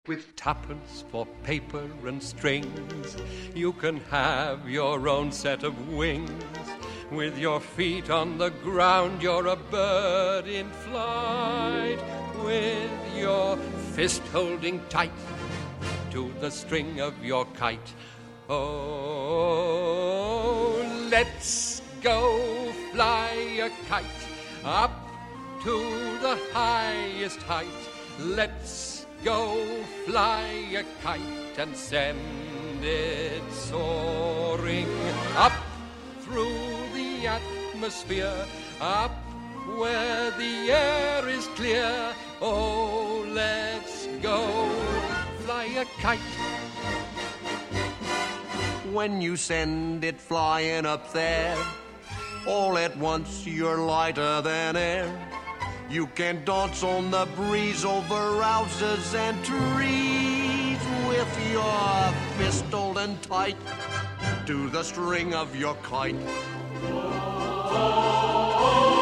With tuppence for paper and strings, you can have your own set of wings. With your feet on the ground, you're a bird in flight. With your fist holding tight to the string of your kite. Oh, let's go fly a kite up to the highest height. Let's go fly a kite and send it soaring up through the atmosphere, up where the air is clear. Oh, let's go fly a kite. When you send it flying up there, all at once you're lighter than air. You can dance on the breeze over houses and trees with your fist holding tight to the string of your kite. Oh, oh, oh.